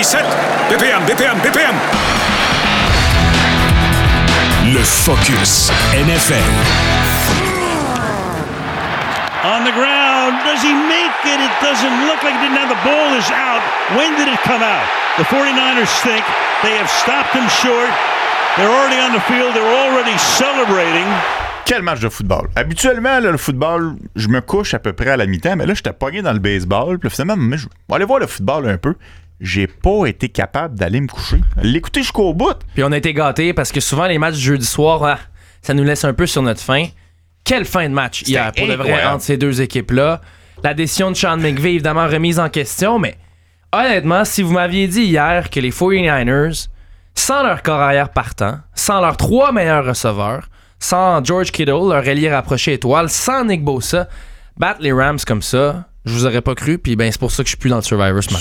Reset. BPM. Le Focus NFL. On the ground. Does he make it? It doesn't look like it didn't have the ball is out. When did it come out? The 49ers think they have stopped him short. They're already on the field. They're already celebrating. Quel match de football. Habituellement, là, le football, je me couche à peu près à la mi-temps, mais là, j'étais pogné dans le baseball. Puis finalement, je vais aller voir le football un peu. J'ai pas été capable d'aller me coucher. L'écouter jusqu'au bout. Puis on a été gâtés parce que souvent, les matchs du jeudi soir, ça nous laisse un peu sur notre faim. Quelle fin de match hier, pour de vrai, entre ces deux équipes-là. La décision de Sean McVay, évidemment, remise en question, mais honnêtement, si vous m'aviez dit hier que les 49ers, sans leur corps arrière partant, sans leurs 3 meilleurs receveurs, sans George Kittle, leur allié rapproché étoile, sans Nick Bosa, battre les Rams comme ça, je vous aurais pas cru, puis ben c'est pour ça que je suis plus dans le Survivor ce matin.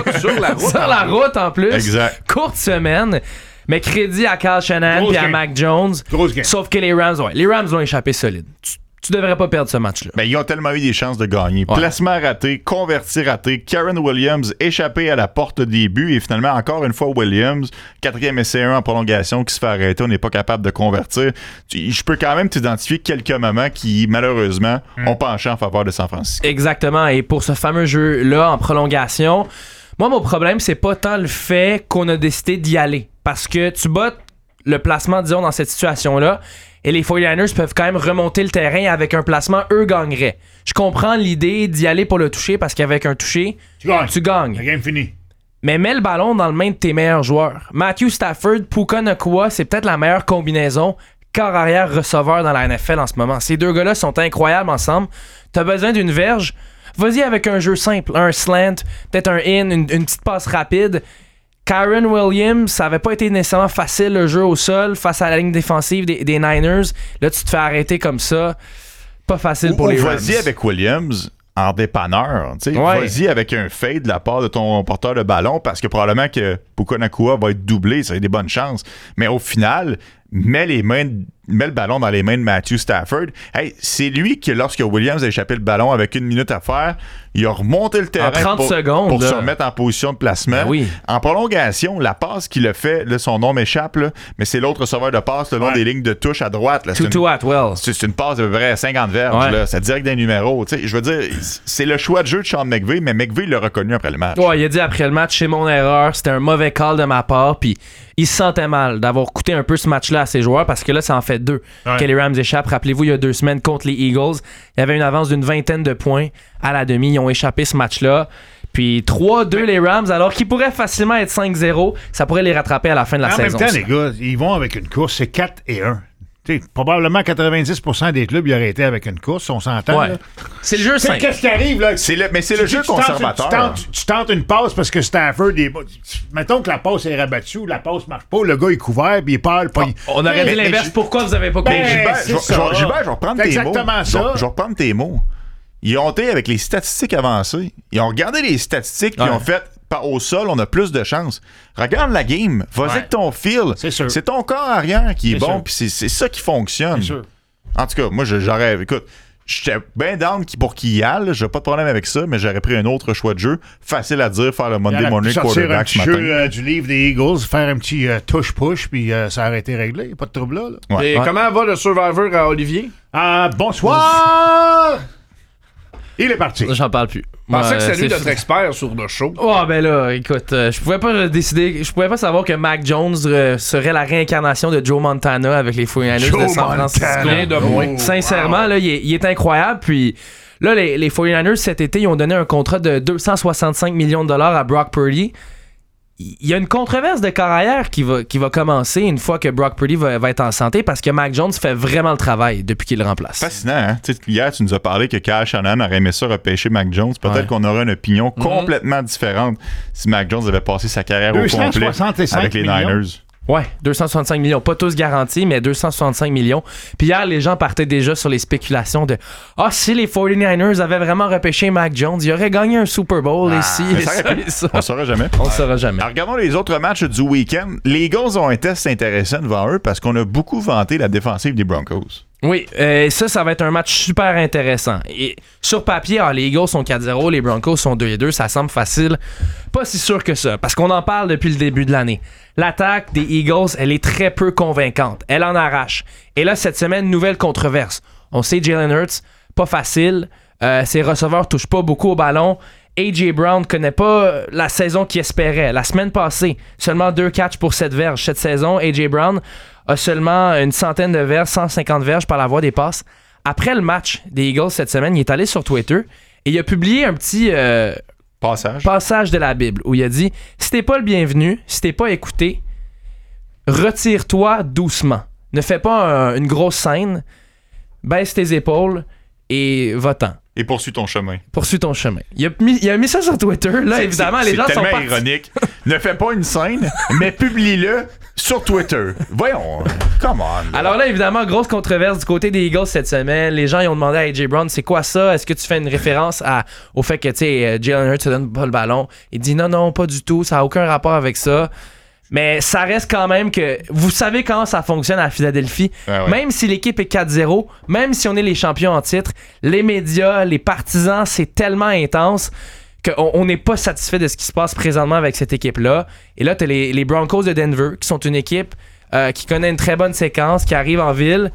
Sur la route en plus. Exact. Courte semaine. Mais crédit à Kyle Shanahan et à Mac Jones. Sauf que les Rams ont échappé solide. Tu devrais pas perdre ce match-là. Ben, ils ont tellement eu des chances de gagner. Ouais. Placement raté, converti raté. Karen Williams échappé à la porte des buts. Et finalement, encore une fois, Williams, 4e essai 1 en prolongation qui se fait arrêter. On n'est pas capable de convertir. Je peux quand même t'identifier quelques moments qui, malheureusement, ont penché en faveur de San Francisco. Exactement. Et pour ce fameux jeu-là en prolongation, moi, mon problème, c'est pas tant le fait qu'on a décidé d'y aller. Parce que tu bottes le placement, disons, dans cette situation-là, et les 49ers peuvent quand même remonter le terrain avec un placement, eux gagneraient. Je comprends l'idée d'y aller pour le toucher parce qu'avec un toucher, tu gagnes. La game finie. Mais mets le ballon dans le main de tes meilleurs joueurs. Matthew Stafford, Puka Nacua, c'est peut-être la meilleure combinaison corps arrière receveur dans la NFL en ce moment. Ces deux gars-là sont incroyables ensemble. T'as besoin d'une verge, vas-y avec un jeu simple, un slant, peut-être un in, une petite passe rapide. Kyren Williams, ça avait pas été nécessairement facile le jeu au sol face à la ligne défensive des Niners. Là, tu te fais arrêter comme ça. Pas facile pour les Rams. Vas-y avec Williams en dépanneur. Vas-y avec un fade de la part de ton porteur de ballon parce que probablement que Puka Nacua va être doublé. Ça a des bonnes chances. Mais au final, mets le ballon dans les mains de Matthew Stafford. Hey, c'est lui qui, lorsque Williams a échappé le ballon avec 1 minute à faire, il a remonté le terrain 30 secondes, pour se remettre en position de placement. Ben oui. En prolongation, la passe qu'il a fait, là, son nom m'échappe, là, mais c'est l'autre receveur de passe le long des lignes de touche à droite. Là, Tutu Atwell. C'est une passe de peu près 50 verges. Là, c'est direct des numéros. Je veux dire, c'est le choix de jeu de Sean McVay, mais McVay l'a reconnu après le match. Ouais, il a dit après le match, c'est mon erreur, c'était un mauvais call de ma part, puis il se sentait mal d'avoir coûté un peu ce match-là à ses joueurs parce que là, ça en fait 2 que les Rams échappent. Rappelez-vous, il y a 2 semaines contre les Eagles, il y avait une avance d'une 20aine de points à la demi. Ils ont échappé ce match-là. Puis 3-2 les Rams, alors qu'ils pourraient facilement être 5-0. Ça pourrait les rattraper à la fin de la saison. En même temps, les gars, ils vont avec une course, c'est 4-1. Probablement 90% des clubs y auraient été avec une course, on s'entend. Ouais. C'est le jeu simple. Qu'est-ce qui arrive là? Mais c'est le jeu conservateur. Tu tentes une passe parce que Stafford est... Mettons que la passe est rabattue, la passe marche pas, le gars est couvert, puis il parle pas. On aurait dit l'inverse. Pourquoi vous avez pas couvert? Gilbert, je vais reprendre tes mots. Ça. Je vais reprendre tes mots. Ils ont été avec les statistiques avancées. Ils ont regardé les statistiques qui ont fait au sol, on a plus de chances. Regarde la game. Vas-y avec ton feel. C'est ton corps arrière qui est bon, puis c'est ça qui fonctionne. En tout cas, moi, j'aurais... Écoute, j'étais bien down pour qu'il y aille. J'ai pas de problème avec ça, mais j'aurais pris un autre choix de jeu. Facile à dire, faire le Monday Morning Quarterback ce matin. Jeu du livre des Eagles, faire un petit touche-push, puis ça aurait été réglé. Pas de trouble là. Et comment va le Survivor à Olivier? Bonsoir! Il est parti. J'en parle plus. Je pensais que c'était lui notre expert sur le show. Oh, ben là, écoute, je pouvais pas savoir que Mac Jones serait la réincarnation de Joe Montana avec les 49ers de San Francisco. Sincèrement, là, il est incroyable. Puis là, les 49ers, cet été, ils ont donné un contrat de 265 millions de dollars à Brock Purdy. Il y a une controverse de carrière qui va commencer une fois que Brock Purdy va être en santé parce que Mac Jones fait vraiment le travail depuis qu'il le remplace. Fascinant, hein? Hier, tu nous as parlé que Kyle Shanahan aurait aimé ça repêcher Mac Jones. Peut-être qu'on aurait une opinion complètement différente si Mac Jones avait passé sa carrière au complet avec les Niners. Ouais, 265 millions. Pas tous garantis, mais 265 millions. Puis hier, les gens partaient déjà sur les spéculations de si les 49ers avaient vraiment repêché Mac Jones, ils auraient gagné un Super Bowl ici. On ne saura jamais. On ne saura jamais. Alors, regardons les autres matchs du week-end. Les Eagles ont un test intéressant devant eux parce qu'on a beaucoup vanté la défensive des Broncos. Oui, ça va être un match super intéressant. Et sur papier, les Eagles sont 4-0, les Broncos sont 2-2, ça semble facile. Pas si sûr que ça, parce qu'on en parle depuis le début de l'année. L'attaque des Eagles, elle est très peu convaincante. Elle en arrache. Et là, cette semaine, nouvelle controverse. On sait Jalen Hurts, pas facile. Ses receveurs touchent pas beaucoup au ballon. A.J. Brown connaît pas la saison qu'il espérait. La semaine passée, seulement 2 catchs pour 7 verges. Cette saison, A.J. Brown a seulement une centaine de verges, 150 verges par la voie des passes. Après le match des Eagles cette semaine, il est allé sur Twitter et il a publié un petit passage de la Bible où il a dit « Si t'es pas le bienvenu, si t'es pas écouté, retire-toi doucement. Ne fais pas une grosse scène, baisse tes épaules et va-t'en. » Et poursuis ton chemin. Poursuis ton chemin. Il a mis ça sur Twitter. Là, évidemment, les gens sont tellement ironique. Ne fais pas une scène, mais publie-le sur Twitter. Voyons. Come on. Alors là, évidemment, grosse controverse du côté des Eagles cette semaine. Les gens ils ont demandé à A.J. Brown, c'est quoi ça? Est-ce que tu fais une référence au fait que, tu sais, Jalen Hurts te donne pas le ballon? Il dit non, pas du tout. Ça n'a aucun rapport avec ça. Mais ça reste quand même que... Vous savez comment ça fonctionne à Philadelphie. Ah ouais. Même si l'équipe est 4-0, même si on est les champions en titre, les médias, les partisans, c'est tellement intense qu'on n'est pas satisfait de ce qui se passe présentement avec cette équipe-là. Et là, t'as les Broncos de Denver, qui sont une équipe qui connaît une très bonne séquence, qui arrive en ville.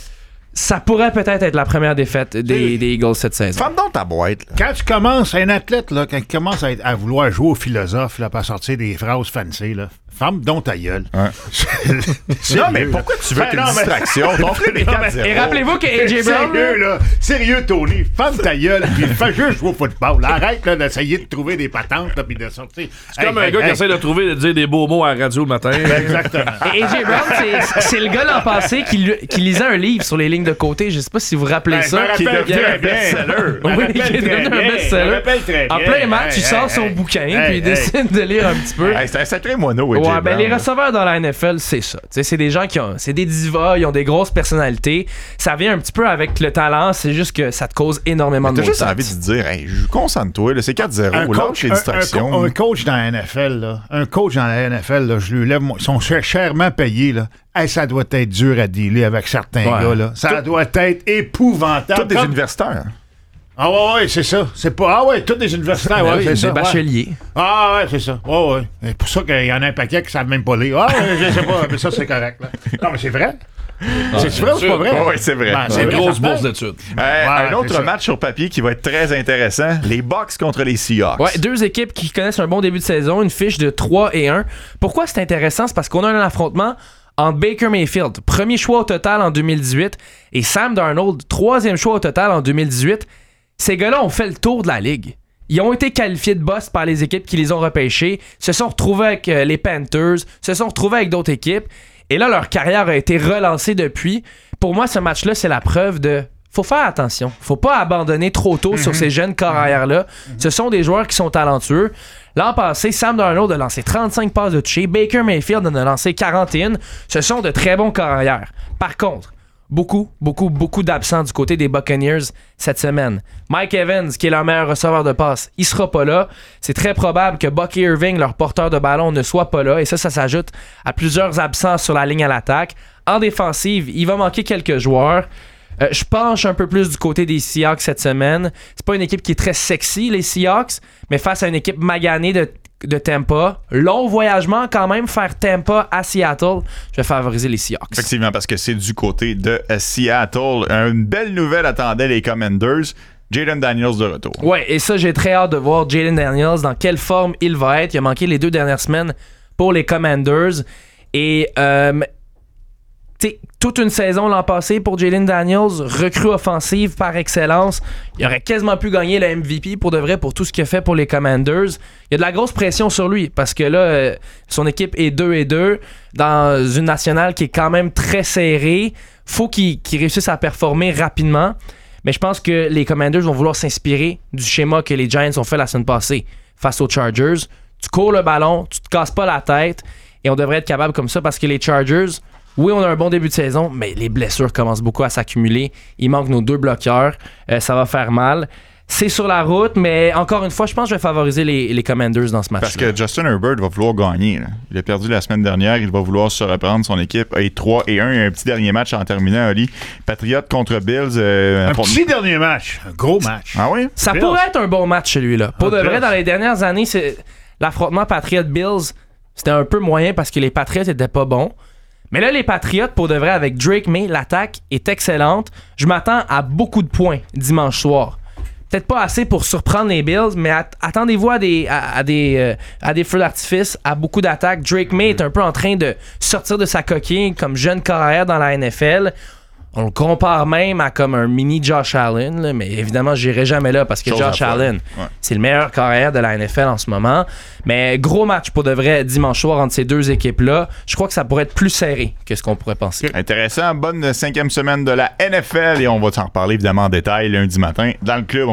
Ça pourrait peut-être être la première défaite des Eagles cette saison. Ferme donc ta boîte. Là. Quand tu commences, un athlète, là, quand il commence à vouloir jouer au philosophe, là, à sortir des phrases fancy, là, ferme donc ta gueule. Ouais. Non, mais pourquoi tu veux une distraction? Et rappelez-vous que A.J. Brown... Sérieux, Tony, ferme ta gueule puis fais juste jouer au football. Arrête là, d'essayer de trouver des patentes puis de sortir. C'est comme un gars qui essaie de dire des beaux mots à la radio le matin. Exactement. Et A.J. Brown, c'est le gars l'an passé qui lisait un livre sur les lignes de côté. Je sais pas si vous vous rappelez ça. Qui est devenu un best-seller. Oui, qui est devenu un best-seller. En plein match, il sort son bouquin puis il décide de lire un petit peu. C'est un sacré mono, Ouais, ben les receveurs dans la NFL, c'est ça. T'sais, c'est des gens c'est des divas, ils ont des grosses personnalités. Ça vient un petit peu avec le talent, c'est juste que ça te cause énormément de mal. T'as juste envie de te dire, hey, concentre-toi, c'est 4-0, lâche les distractions. Un coach dans la NFL, là, je lui lève, ils sont chèrement payés, là. Hey, ça doit être dur à dealer avec certains gars, là. Ça doit être épouvantable. Tous des universitaires. Ah ouais, c'est ça. C'est pas... Ah ouais, tous des universitaires, ouais, c'est ça. Des bacheliers. Ah ouais, c'est ça. Ouais. C'est pour ça qu'il y en a un paquet qui savent même pas lire. Ah ouais, je sais pas, mais ça, c'est correct, là. Non, mais c'est vrai. C'est vrai ou c'est pas vrai? Oui, c'est vrai. C'est une grosse bourse d'études. Un autre match sur papier qui va être très intéressant, les Bucks contre les Seahawks. Ouais, deux équipes qui connaissent un bon début de saison, une fiche de 3-1. Pourquoi c'est intéressant? C'est parce qu'on a un affrontement entre Baker Mayfield, premier choix au total en 2018, et Sam Darnold, troisième choix au total en 2018. Ces gars-là ont fait le tour de la ligue. Ils ont été qualifiés de boss par les équipes qui les ont repêchés, se sont retrouvés avec les Panthers, se sont retrouvés avec d'autres équipes, et là, leur carrière a été relancée depuis. Pour moi, ce match-là, c'est la preuve de... Faut faire attention. Faut pas abandonner trop tôt sur ces jeunes corps arrière-là. Ce sont des joueurs qui sont talentueux. L'an passé, Sam Darnold a lancé 35 passes de toucher. Baker Mayfield en a lancé 41. Ce sont de très bons corps arrière. Par contre, beaucoup d'absents du côté des Buccaneers cette semaine. Mike Evans, qui est leur meilleur receveur de passe, il sera pas là. C'est très probable que Bucky Irving, leur porteur de ballon, ne soit pas là. Et ça s'ajoute à plusieurs absents sur la ligne à l'attaque. En défensive, il va manquer quelques joueurs. Je penche un peu plus du côté des Seahawks cette semaine. C'est pas une équipe qui est très sexy, les Seahawks, mais face à une équipe maganée de Tampa, long voyagement quand même, faire Tampa à Seattle, je vais favoriser les Seahawks. Effectivement, parce que c'est du côté de Seattle. Une belle nouvelle attendait les Commanders. Jayden Daniels de retour. Ouais, et ça, j'ai très hâte de voir Jayden Daniels, dans quelle forme il va être. Il a manqué les 2 dernières semaines pour les Commanders. Et toute une saison l'an passé pour Jayden Daniels, recrue offensive par excellence. Il aurait quasiment pu gagner le MVP pour de vrai pour tout ce qu'il a fait pour les Commanders. Il y a de la grosse pression sur lui parce que là, son équipe est 2-2 dans une nationale qui est quand même très serrée. Faut qu'il réussisse à performer rapidement. Mais je pense que les Commanders vont vouloir s'inspirer du schéma que les Giants ont fait la semaine passée face aux Chargers. Tu cours le ballon, tu te casses pas la tête et on devrait être capable comme ça parce que les Chargers... Oui, on a un bon début de saison, mais les blessures commencent beaucoup à s'accumuler. Il manque nos 2 bloqueurs. Ça va faire mal. c'est sur la route, mais encore une fois, je pense que je vais favoriser les Commanders dans ce match. Parce que Justin Herbert va vouloir gagner. Là. Il a perdu la semaine dernière, il va vouloir se reprendre. Son équipe est 3-1. Il y a un petit dernier match en terminant, Oli. Patriots contre Bills. Un petit dernier match. Un gros match. Ah oui? Ça pourrait être un bon match, celui-là. Pour de vrai, dans les dernières années, l'affrontement Patriots-Bills, c'était un peu moyen parce que les Patriots étaient pas bons. Mais là, les Patriots, pour de vrai, avec Drake May, l'attaque est excellente. Je m'attends à beaucoup de points dimanche soir. Peut-être pas assez pour surprendre les Bills, mais attendez-vous à des feux d'artifice, à beaucoup d'attaques. Drake May est un peu en train de sortir de sa coquille comme jeune carrière dans la NFL. On le compare même à comme un mini Josh Allen, là, mais évidemment, j'irai jamais là parce que Josh Allen, c'est le meilleur carrière de la NFL en ce moment. Mais gros match pour de vrai dimanche soir entre ces deux équipes-là. Je crois que ça pourrait être plus serré que ce qu'on pourrait penser. Intéressant, bonne 5e semaine de la NFL et on va s'en reparler évidemment en détail lundi matin dans le club.